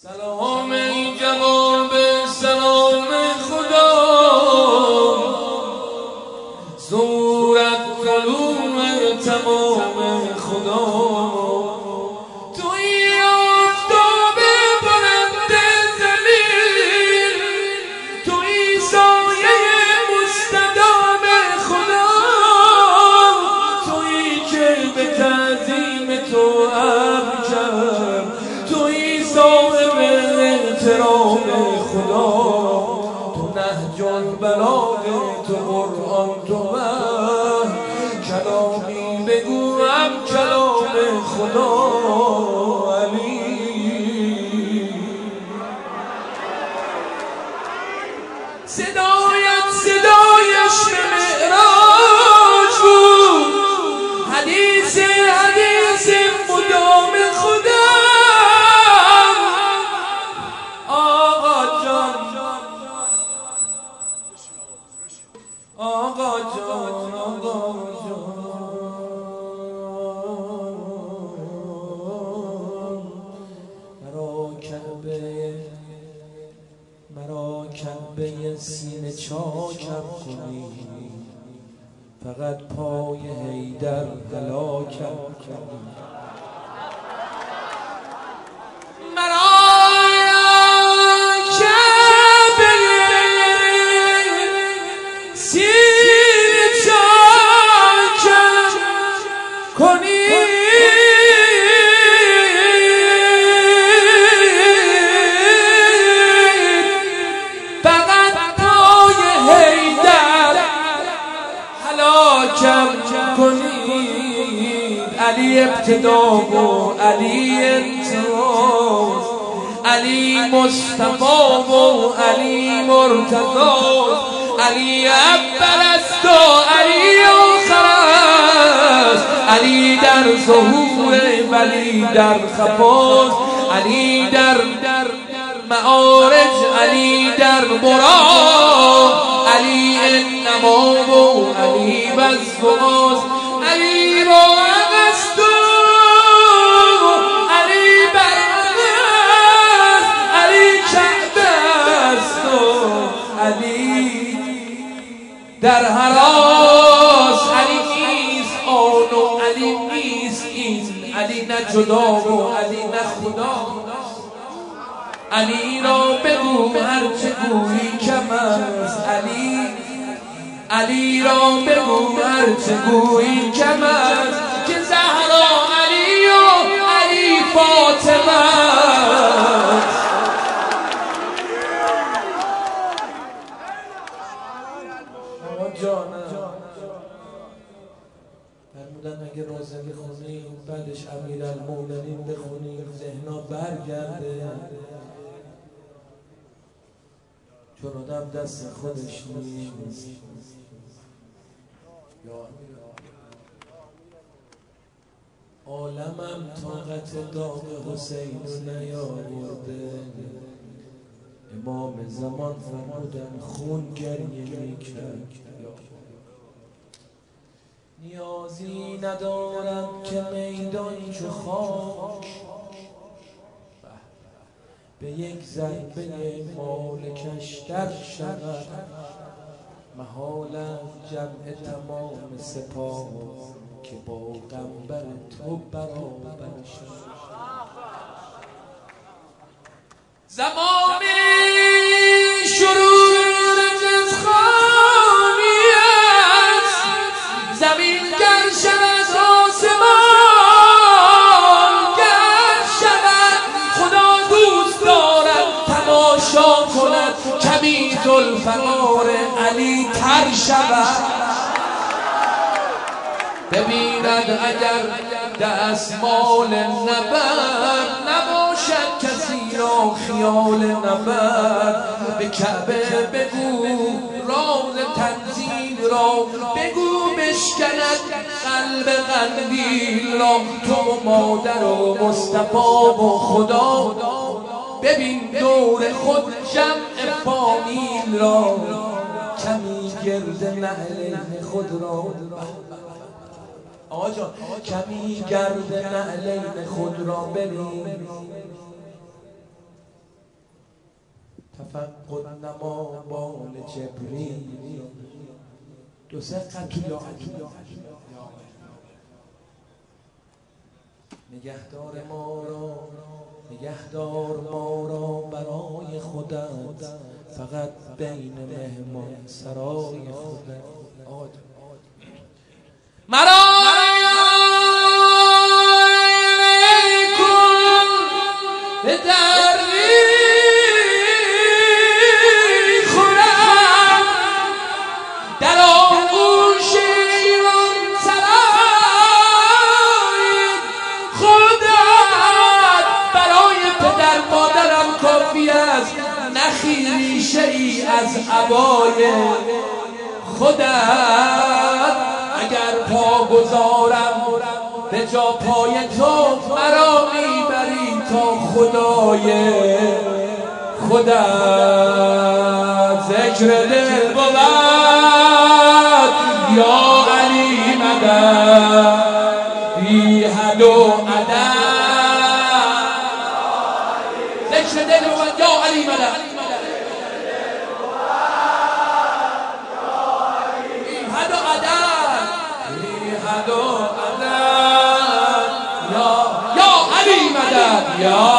سلام ای جواب سلام خدا، صورت کلوم تمام خدا. توی آفتاب بلند زمین، توی سایه مستدام خدا، توی که به تعظیم تو ابجم، توی صاحب احترام خدا. تو نهج البلاغه، تو قرآن، تو وحی، کلامی بگویم کلام خدا. علی صدایت صدایش به معراج بود، حدیث مدام خدا. آقا جان مرا کعبه سینه چاکم کنی، فقط پای حیدر هلاکم کنی. علی ابتدا و علی انتها، علی مصطفی و علی مرتضی، علی اول است و علی آخر است، علی در ظهور ولی در خفاست، علی در معارج، علی در مراد، علی انما و علی بزغاست، علی با در هراس. علی نیست آن و علی نیست این، علی نه جدا و علی نه خدا. علی را بگو هرچه گویی کم است، علی را بگو هرچه گویی کم است، که زهرا علی و علی فاطمه است. فرمودن اگه رازه بخونی بعدش امیرالمومنین بخونی ذهنا برگرده، چون آدم دست خودش نیست. عالمم طاقت داغ حسین رو نیاورده، امام زمان فرمودن خون گریه میکرد. نیازی ندارم که میدان چو خاک به یک ضربه مالکش در شود، محال است جمع تمام سپاه که با قنبر تو برابر شد. زمان شروع رجزخانی است، زمین گر شود آسمان گر شود، خدا دوست دارد تماشا کند کمی ذوالفقار علی تر شود. ببیند اگر دستمال نبرد، نباشد کسی را خیال نبرد. به کعبه بگو راز تنزیل را، بگو بشکند قلب قندیل را. تو مادر و مصطفی و خدا، ببین دور خود جمع فامیل را. کمی گرد نعلین خود را، آقا جان کمی گرد نعلین خود را ببین. تفقد نما بال جبریل دو سه قد یا نگهدار ما را برای خودت، فقط بین مهمان سرای خودت. مرا کن به دردی خورم در آغوش ایران سرای خودت. برای پدر مادرم کافی است نخی ریشه‌ای از عبای خودت. اگر پا گذارم به جا پای تو، مرا میبری تا خدای خودت. ذکر دل بود یا علی مدد، بی حد و عدد. ذکر دل بود یا علی مدد، یا علی مدد، یا